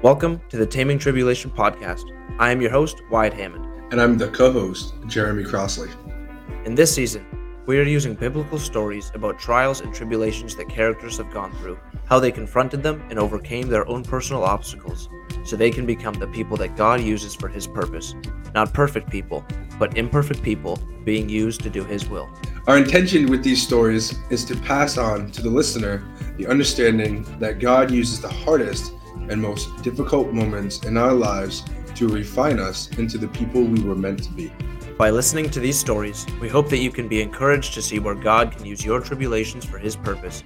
Welcome to the Taming Tribulation podcast. I am your host, Wyatt Hammond. And I'm the co-host, Jeremy Crossley. In this season, we are using biblical stories about trials and tribulations that characters have gone through, how they confronted them and overcame their own personal obstacles, so they can become the people that God uses for His purpose. Not perfect people, but imperfect people being used to do His will. Our intention with these stories is to pass on to the listener the understanding that God uses the hardest and most difficult moments in our lives to refine us into the people we were meant to be. By listening to these stories, we hope that you can be encouraged to see where God can use your tribulations for His purpose.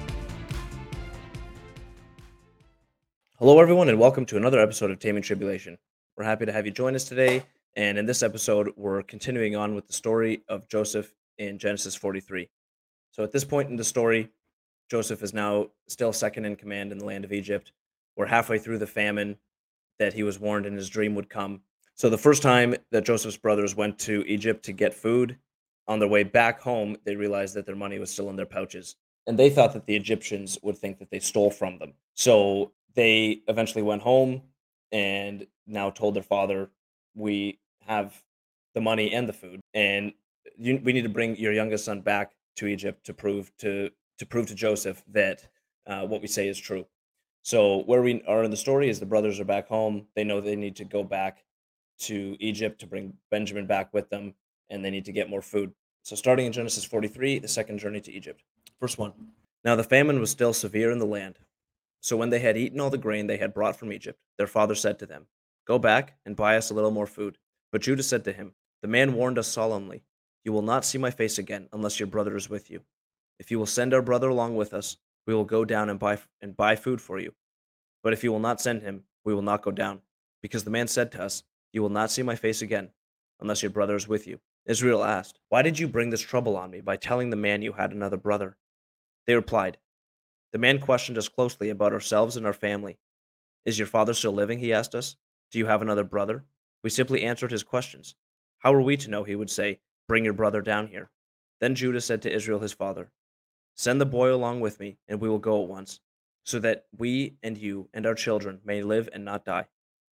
Hello, everyone, and welcome to another episode of Taming Tribulation. We're happy to have you join us today, and in this episode, we're continuing on with the story of Joseph in Genesis 43. So at this point in the story, Joseph is now still second in command in the land of Egypt. We're halfway through the famine that he was warned in his dream would come. So the first time that Joseph's brothers went to Egypt to get food, on their way back home, they realized that their money was still in their pouches. And they thought that the Egyptians would think that they stole from them. So they eventually went home and now told their father, we have the money and the food, and we need to bring your youngest son back to Egypt to prove to Joseph that what we say is true. So where we are in the story is the brothers are back home. They know they need to go back to Egypt to bring Benjamin back with them, and they need to get more food. So starting in Genesis 43, the second journey to Egypt. Verse 1. Now the famine was still severe in the land. So when they had eaten all the grain they had brought from Egypt, their father said to them, go back and buy us a little more food. But Judah said to him, the man warned us solemnly, you will not see my face again unless your brother is with you. If you will send our brother along with us, we will go down and buy food for you. But if you will not send him, we will not go down. Because the man said to us, you will not see my face again, unless your brother is with you. Israel asked, why did you bring this trouble on me by telling the man you had another brother? They replied, the man questioned us closely about ourselves and our family. Is your father still living? He asked us. Do you have another brother? We simply answered his questions. How were we to know? He would say, bring your brother down here. Then Judah said to Israel his father, send the boy along with me, and we will go at once, so that we and you and our children may live and not die.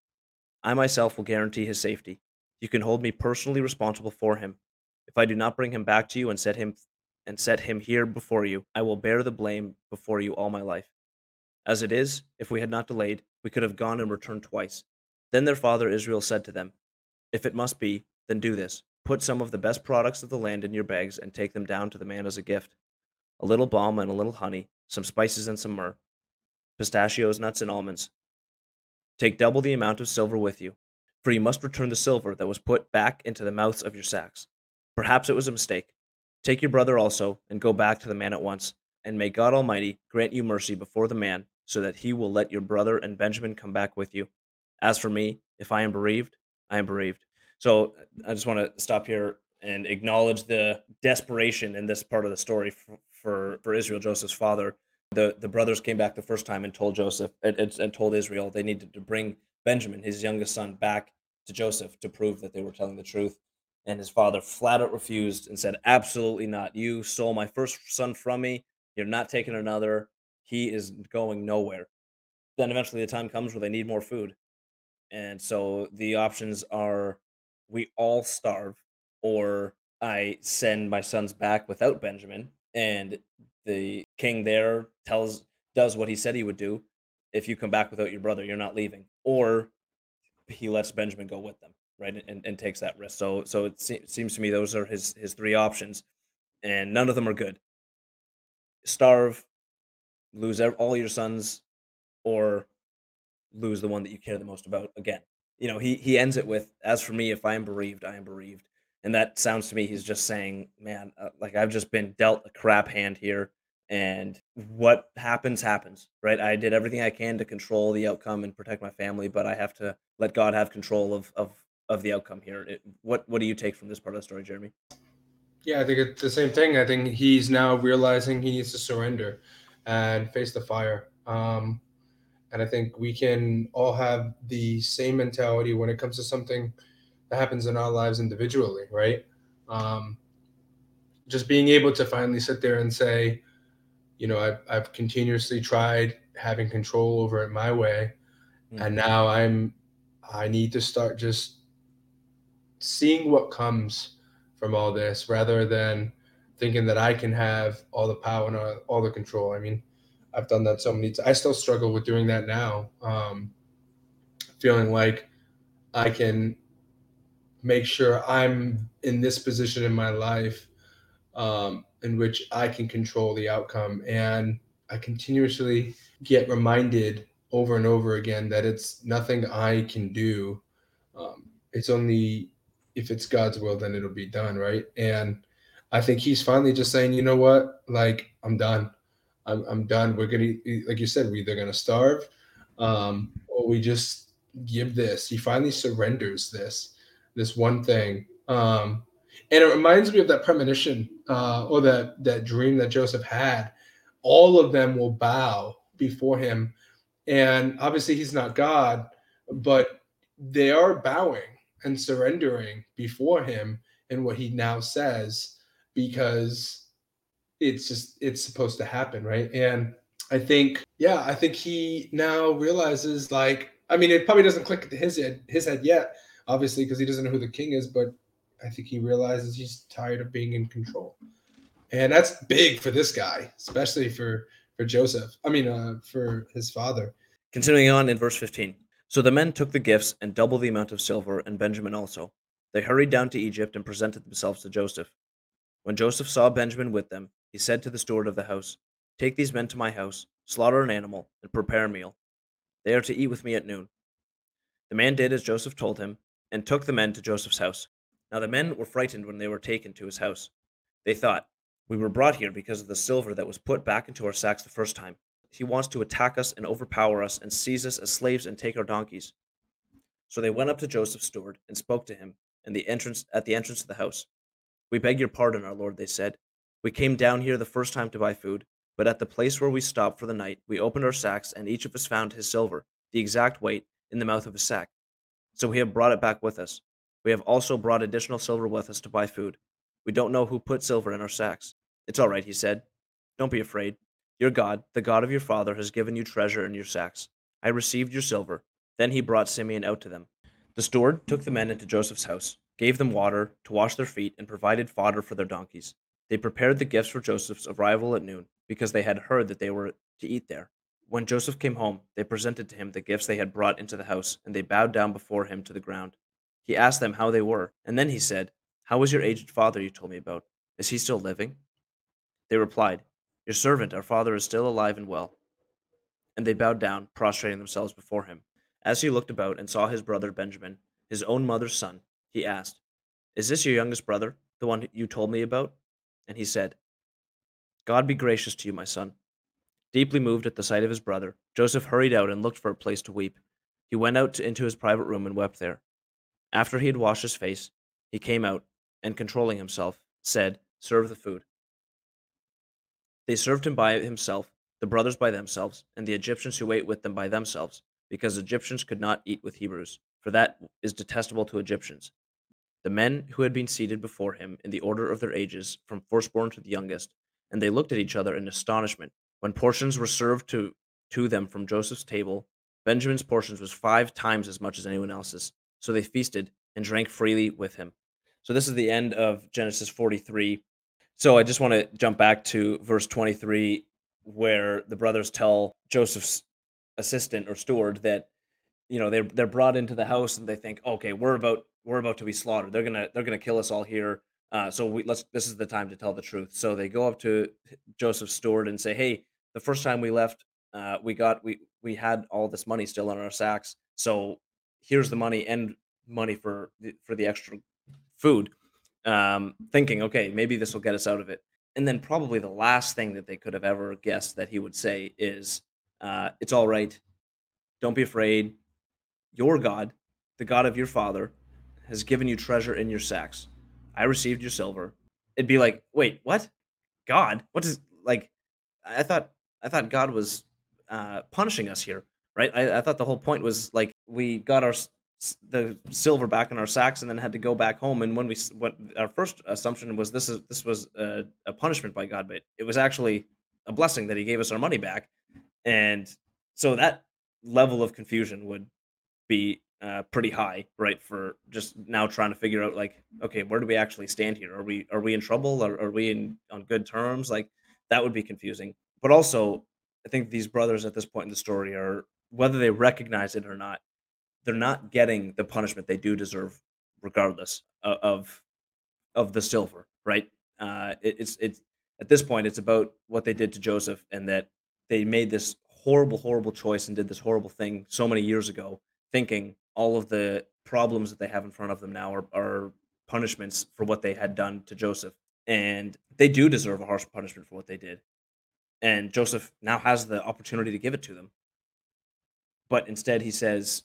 I myself will guarantee his safety. You can hold me personally responsible for him. If I do not bring him back to you and set him here before you, I will bear the blame before you all my life. As it is, if we had not delayed, we could have gone and returned twice. Then their father Israel said to them, if it must be, then do this. Put some of the best products of the land in your bags and take them down to the man as a gift. A little balm and a little honey, some spices and some myrrh, pistachios, nuts, and almonds. Take double the amount of silver with you, for you must return the silver that was put back into the mouths of your sacks. Perhaps it was a mistake. Take your brother also, and go back to the man at once, and may God Almighty grant you mercy before the man, so that he will let your brother and Benjamin come back with you. As for me, if I am bereaved, I am bereaved. So I just want to stop here and acknowledge the desperation in this part of the story for Israel, Joseph's father. The brothers came back the first time and told Joseph and told Israel they needed to bring Benjamin, his youngest son, back to Joseph to prove that they were telling the truth. And his father flat out refused and said, absolutely not. You stole my first son from me. You're not taking another. He is going nowhere. Then eventually the time comes where they need more food. And so the options are we all starve, or I send my sons back without Benjamin. And the king there does what he said he would do. If you come back without your brother, you're not leaving. Or he lets Benjamin go with them, right? And takes that risk. So seems to me those are his three options, and none of them are good. Starve, lose all your sons, or lose the one that you care the most about again. He ends it with, as for me, if I am bereaved, I am bereaved. And that sounds to me he's just saying, man, like I've just been dealt a crap hand here, and what happens happens, right? I did everything I can to control the outcome and protect my family, but I have to let God have control of the outcome here. What do you take from this part of the story, Jeremy? Yeah, I think it's the same thing. I think he's now realizing he needs to surrender and face the fire. And I think we can all have the same mentality when it comes to something that happens in our lives individually, right? Um, just being able to finally sit there and say, I've continuously tried having control over it my way, And Mhm. now I need to start just seeing what comes from all this rather than thinking that I can have all the power and all the control. I mean, I've done that so many times. I still struggle with doing that now. Feeling like I can make sure I'm in this position in my life in which I can control the outcome. And I continuously get reminded over and over again that it's nothing I can do. It's only if it's God's will, then it'll be done, right? And I think He's finally just saying, you know what, like I'm done. I'm done. We're gonna, like you said, we're either gonna starve, or we just give this. He finally surrenders this one thing, and it reminds me of that premonition, or that dream that Joseph had. All of them will bow before him, and obviously he's not God, but they are bowing and surrendering before him in what he now says, because it's supposed to happen, right? And I think he now realizes, like, I mean, it probably doesn't click to his head yet, obviously, because he doesn't know who the king is, but I think he realizes he's tired of being in control. And that's big for this guy, especially for Joseph. I mean, for his father. Continuing on in verse 15. So the men took the gifts and double the amount of silver, and Benjamin also. They hurried down to Egypt and presented themselves to Joseph. When Joseph saw Benjamin with them, he said to the steward of the house, "Take these men to my house, slaughter an animal, and prepare a meal. They are to eat with me at noon." The man did as Joseph told him, and took the men to Joseph's house. Now the men were frightened when they were taken to his house. They thought, "We were brought here because of the silver that was put back into our sacks the first time. He wants to attack us and overpower us and seize us as slaves and take our donkeys." So they went up to Joseph's steward and spoke to him at the entrance of the house. "We beg your pardon, our lord," they said. "We came down here the first time to buy food, but at the place where we stopped for the night, we opened our sacks, and each of us found his silver, the exact weight, in the mouth of his sack. So we have brought it back with us. We have also brought additional silver with us to buy food. We don't know who put silver in our sacks." "It's all right," he said. "Don't be afraid. Your God, the God of your father, has given you treasure in your sacks. I received your silver." Then he brought Simeon out to them. The steward took the men into Joseph's house, gave them water to wash their feet, and provided fodder for their donkeys. They prepared the gifts for Joseph's arrival at noon, because they had heard that they were to eat there. When Joseph came home, they presented to him the gifts they had brought into the house, and they bowed down before him to the ground. He asked them how they were, and then he said, "How is your aged father you told me about? Is he still living?" They replied, "Your servant, our father, is still alive and well." And they bowed down, prostrating themselves before him. As he looked about and saw his brother Benjamin, his own mother's son, he asked, "Is this your youngest brother, the one you told me about?" And he said, "God be gracious to you, my son." Deeply moved at the sight of his brother, Joseph hurried out and looked for a place to weep. He went into his private room and wept there. After he had washed his face, he came out and, controlling himself, said, "Serve the food." They served him by himself, the brothers by themselves, and the Egyptians who ate with them by themselves, because Egyptians could not eat with Hebrews, for that is detestable to Egyptians. The men who had been seated before him in the order of their ages, from firstborn to the youngest, and they looked at each other in astonishment. When portions were served to them from Joseph's table, Benjamin's portions was 5 times as much as anyone else's. So they feasted and drank freely with him. So this is the end of Genesis 43. So I just want to jump back to verse 23, where the brothers tell Joseph's assistant or steward that, they're brought into the house and they think, okay, we're about to be slaughtered. They're gonna kill us all here. So this is the time to tell the truth. So they go up to Joseph's steward and say, "Hey, the first time we left, we had all this money still in our sacks. So here's the money and money for the extra food." Thinking, okay, maybe this will get us out of it. And then probably the last thing that they could have ever guessed that he would say is, "It's all right. Don't be afraid. Your God, the God of your father, has given you treasure in your sacks. I received your silver." It'd be like, "Wait, what? God? What is like? I thought I thought God was punishing us here, right? I thought the whole point was like we got the silver back in our sacks and then had to go back home. And what our first assumption was, this was a punishment by God, but it was actually a blessing that He gave us our money back. And so level of confusion would be pretty high, right? For just now trying to figure out like, okay, where do we actually stand here? Are we in trouble? Are we in on good terms? Like that would be confusing. But also, I think these brothers at this point in the story are, whether they recognize it or not, they're not getting the punishment they do deserve, regardless of the silver, right? It's at this point, it's about what they did to Joseph, and that they made this horrible, horrible choice and did this horrible thing so many years ago, thinking all of the problems that they have in front of them now are punishments for what they had done to Joseph, and they do deserve a harsh punishment for what they did. And Joseph now has the opportunity to give it to them, but instead he says,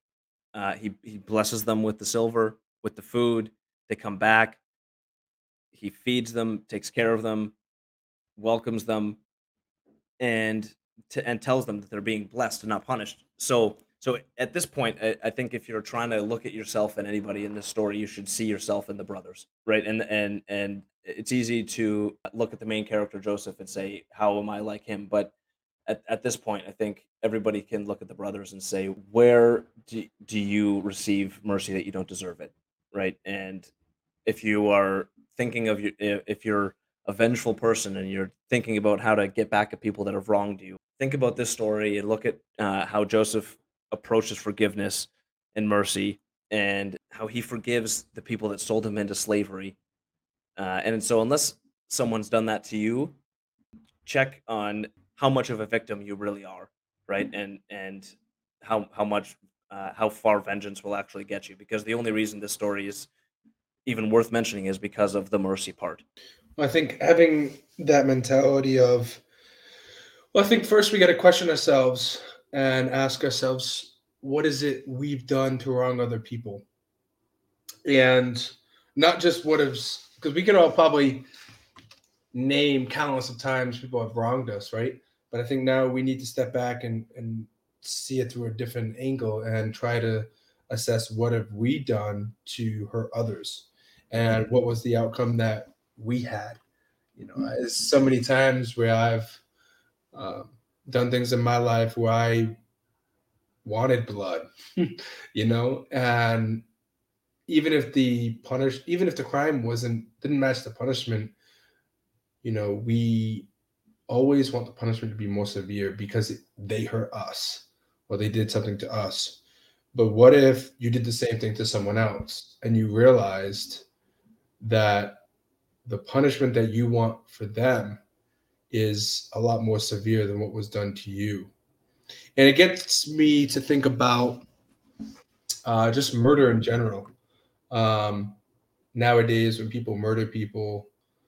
he blesses them with the silver, with the food. They come back. He feeds them, takes care of them, welcomes them, and and tells them that they're being blessed and not punished. So at this point, I think if you're trying to look at yourself and anybody in this story, you should see yourself in the brothers, right? And it's easy to look at the main character Joseph and say, how am I like him? But at this point, I think everybody can look at the brothers and say, where do you receive mercy that you don't deserve it, right? And if you are thinking of if you're a vengeful person and you're thinking about how to get back at people that have wronged you, think about this story and look at how Joseph approaches forgiveness and mercy, and how he forgives the people that sold him into slavery. And so, unless someone's done that to you, check on how much of a victim you really are, right? And how much how far vengeance will actually get you, because the only reason this story is even worth mentioning is because of the mercy part. I think having that mentality of, well, I think first we got to question ourselves and ask ourselves, what is it we've done to wrong other people? And not just what is, because we can all probably name countless of times people have wronged us, right? But I think now we need to step back and see it through a different angle and try to assess what have we done to hurt others and what was the outcome that we had. There's so many times where I've um, done things in my life where I wanted blood, and even if the crime didn't match the punishment, we always want the punishment to be more severe because they hurt us or they did something to us. But what if you did the same thing to someone else and you realized that the punishment that you want for them is a lot more severe than what was done to you? And it gets me to think about just murder in general. Um, Nowadays, when people murder people,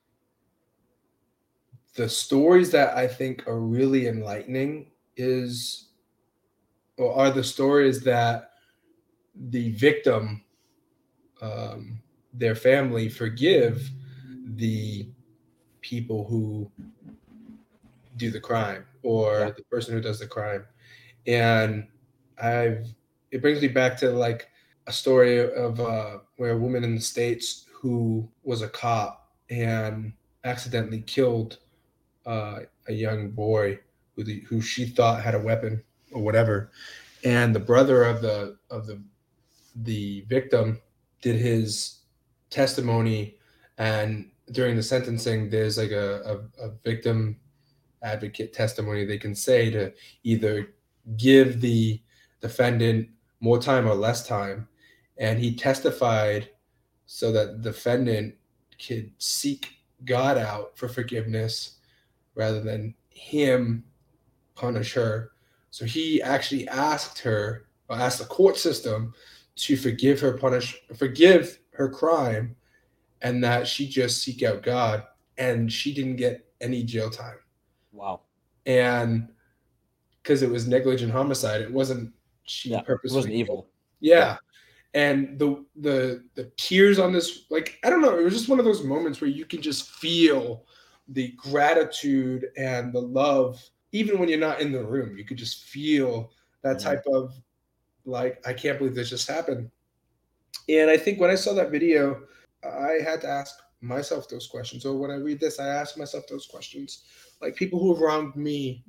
the stories that I think are really enlightening is or are the stories that the victim, um, their family, forgive the people who do the crime Yeah. or the person who does the crime. And I've it brings me back to like a story of where a woman in the States who was a cop and accidentally killed a young boy who she thought had a weapon or whatever, and the brother of the victim did his testimony, and during the sentencing there's like a victim advocate testimony they can say to either give the defendant more time or less time, and he testified so that the defendant could seek God out for forgiveness rather than him punish her. So he actually asked her, or asked the court system to forgive her crime, and that she just seek out God, and she didn't get any jail time. Wow. And because it was negligent homicide, it wasn't she Yeah. It wasn't purposely killed. evil. Yeah. Yeah. And the tears on this, like, I don't know, it was just one of those moments where you can just feel the gratitude and the love, even when you're not in the room. You could just feel that Mhm. type of, like, I can't believe this just happened. And I think when I saw that video, I had to ask myself those questions. Or when I read this, I ask myself those questions. Like, people who have wronged me,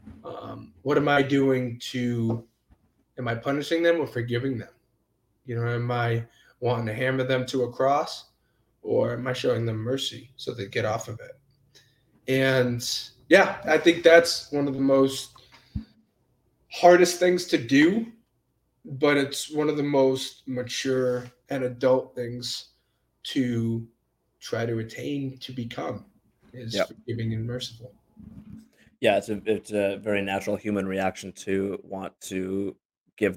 What am I doing to? Am I punishing them or forgiving them? Am I wanting to hammer them to a cross, or am I showing them mercy so they get off of it? And yeah, I think that's one of the most hardest things to do, but it's one of the most mature and adult things to try to attain to become is Yeah. forgiving and merciful. Yeah, it's a very natural human reaction to want to give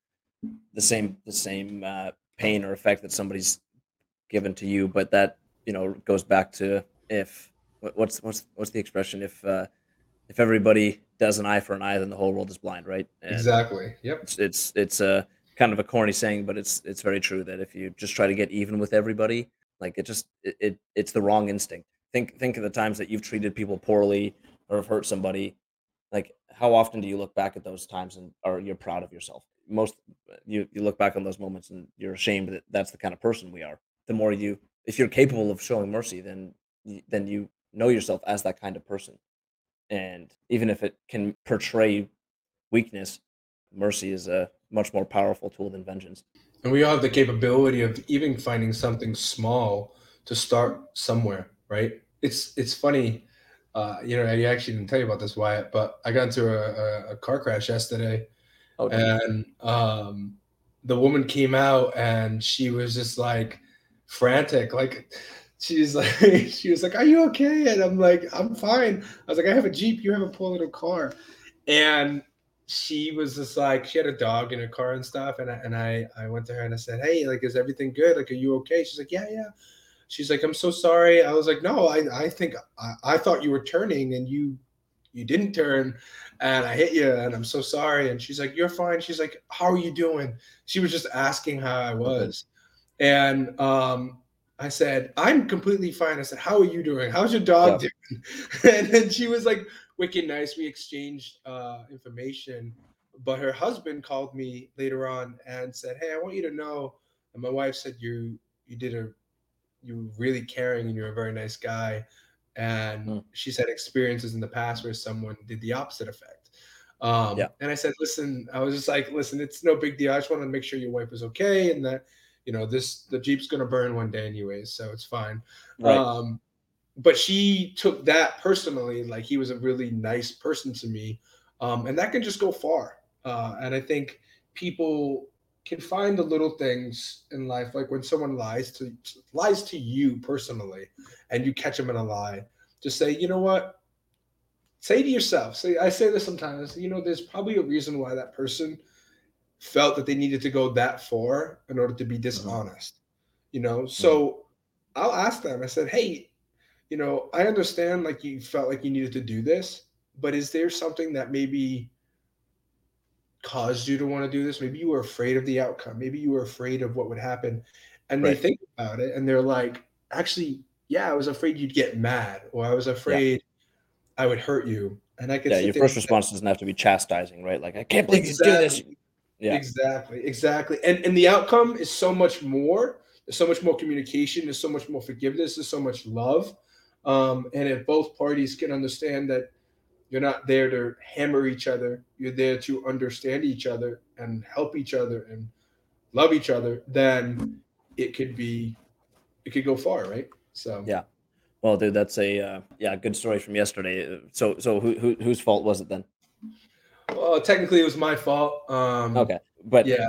the same pain or effect that somebody's given to you, but that, goes back to if what's the expression? If everybody does an eye for an eye, then the whole world is blind, right? And Exactly. Yep. it's a kind of a corny saying, but it's very true that if you just try to get even with everybody, like it's the wrong instinct. Think of the times that you've treated people poorly or have hurt somebody. Like, how often do you look back at those times and are you're proud of yourself? Most you look back on those moments and you're ashamed that that's the kind of person we are. The more you, if you're capable of showing mercy, then you know yourself as that kind of person. And even if it can portray weakness, mercy is a much more powerful tool than vengeance. And we all have the capability of even finding something small to start somewhere, right? It's funny. I actually didn't tell you about this, Wyatt, but I got into a car crash yesterday, Oh, did you? and the woman came out and she was just like frantic, like she's like she was like, "Are you okay?" And I'm like, "I'm fine." I was like, "I have a Jeep, you have a poor little car," and she was just like, she had a dog in her car and stuff, and I went to her and I said, "Hey, like, is everything good? Like, are you okay?" She's like, "Yeah, yeah." She's like, "I'm so sorry." I was like, "No, I think I thought you were turning and you didn't turn, and I hit you, and I'm so sorry." And she's like, "You're fine." She's like, "How are you doing?" She was just asking how I Oh, good. was, and I said, "I'm completely fine." I said, "How are you doing? How's your Yeah. dog doing?" And then she was like, wicked nice. We exchanged information, but her husband called me later on and said, "Hey, I want you to know." And my wife said, "You did a you were really caring and you're a very nice guy." And Mm, she's had experiences in the past where someone did the opposite effect. yeah. And I said, "Listen," I was just like, "Listen, it's no big deal. I just want to make sure your wife is okay and that, the Jeep's gonna burn one day anyways, so it's fine." Right. Um, but she took that personally, like he was a really nice person to me, and that can just go far. And I think people can find the little things in life, like when someone lies to you personally, and you catch them in a lie. Just say, you know what? Say to yourself. Say, I say this sometimes. There's probably a reason why that person felt that they needed to go that far in order to be Hmm. dishonest. Hmm. So I'll ask them. I said, "Hey, I understand like you felt like you needed to do this, but is there something that maybe caused you to want to do this? Maybe you were afraid of the outcome. Maybe you were afraid of what would happen." And they Right. think about it and they're like, "Actually, yeah, I was afraid you'd get mad, or I was Yeah. afraid I would hurt you." And I could Yeah. sit Your there and first say, response doesn't have to be chastising, right? Like, I can't believe you do this. exactly, Yeah. exactly, exactly. And the outcome is so much more. There's so much more communication. There's so much more forgiveness. There's so much love. And if both parties can understand that you're not there to hammer each other. You're there to understand each other and help each other and love each other. Then it could be, it could go far, right? So, Yeah. Well, dude, that's a yeah, good story from yesterday. So whose fault was it then? well, technically it was my fault. Okay, but Yeah,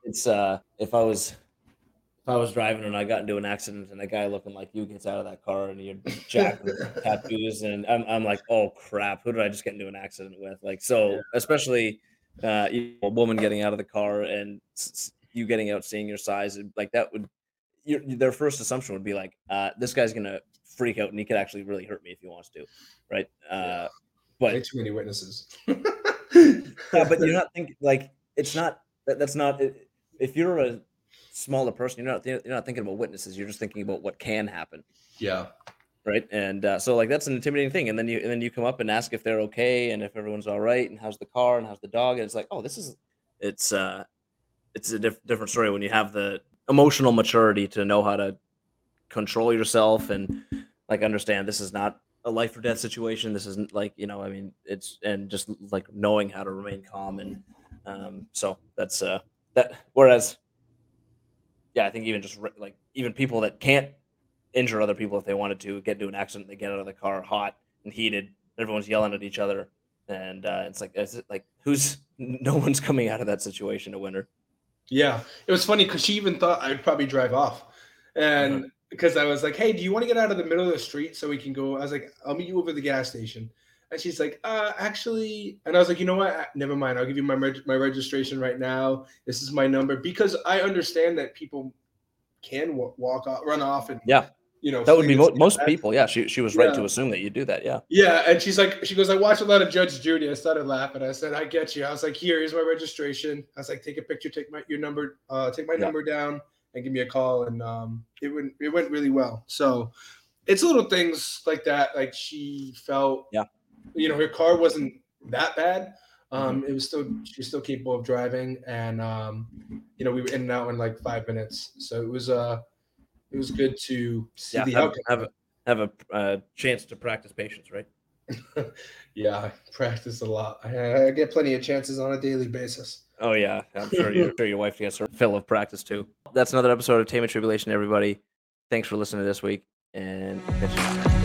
if I was driving and I got into an accident and a guy looking like you gets out of that car and you're jacked with tattoos and I'm like, oh crap, who did I just get into an accident with? Like, yeah, so especially a woman getting out of the car and you getting out, seeing your size, like that would their first assumption would be like, this guy's gonna freak out and he could actually really hurt me if he wants to, right? yeah. But Way too many witnesses. yeah, but you're not thinking like it's not that's not if you're a smaller person, you're not thinking about witnesses. You're just thinking about what can happen, Yeah. right? And so like that's an intimidating thing. And then you come up and ask if they're okay and if everyone's all right and how's the car and how's the dog. And it's like, oh, it's uh it's a different story when you have the emotional maturity to know how to control yourself and like understand this is not. a life or death situation. This isn't like, I mean, it's and just like knowing how to remain calm. And so that's that. Whereas, yeah, I think even just like even people that can't injure other people if they wanted to get into an accident, they get out of the car hot and heated. Everyone's yelling at each other, and it's like who's no one's coming out of that situation a winner. Yeah, it was funny because she even thought I'd probably drive off, Uh-huh. and because I was like, "Hey, do you want to get out of the middle of the street so we can go?" I was like, "I'll meet you over the gas station," and she's like, actually," and I was like, "You know what? Never mind. I'll give you my registration right now. This is my number because I understand that people can walk off, run off, and Yeah, that would flee be the scene most of people. Yeah, she was right accident. to assume that you do that. Yeah, Yeah, and she goes, "I watch a lot of Judge Judy." I started laughing. I said, "I get you." I was like, "Here's my registration." I was like, "Take a picture, take my yeah, number down, and give me a call." And it went really well. So it's little things like that. Like she felt, yeah. her car wasn't that bad. Mhm. It was still She was still capable of driving, and we were in and out in like 5 minutes. So it was good to see Yeah, the outcome of it. have a chance to practice patience, right? Yeah, I practice a lot. I get plenty of chances on a daily basis. Oh yeah, I'm sure your wife gets her fill of practice too. That's another episode of Tame and Tribulation, everybody. Thanks for listening this week, and we'll catch you next time.